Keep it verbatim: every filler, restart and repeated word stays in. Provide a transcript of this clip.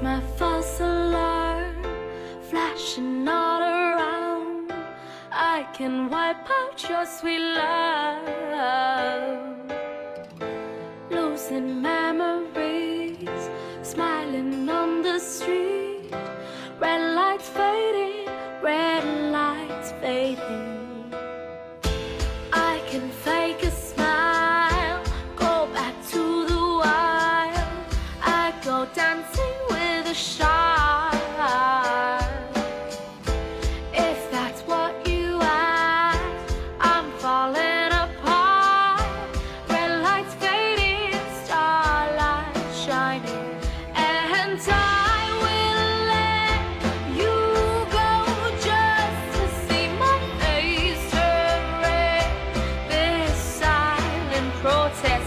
my false alarm flashing all around? I can wipe out your sweet love. Losing memories, smiling on the street. Red lights fading, red lights fading. I can fake a smile, go back to the wild. I go dancing with a shark. If that's what you ask, I'm falling apart. Red lights fading, starlight shining, and I will let you go just to see my face turn red. This silent protest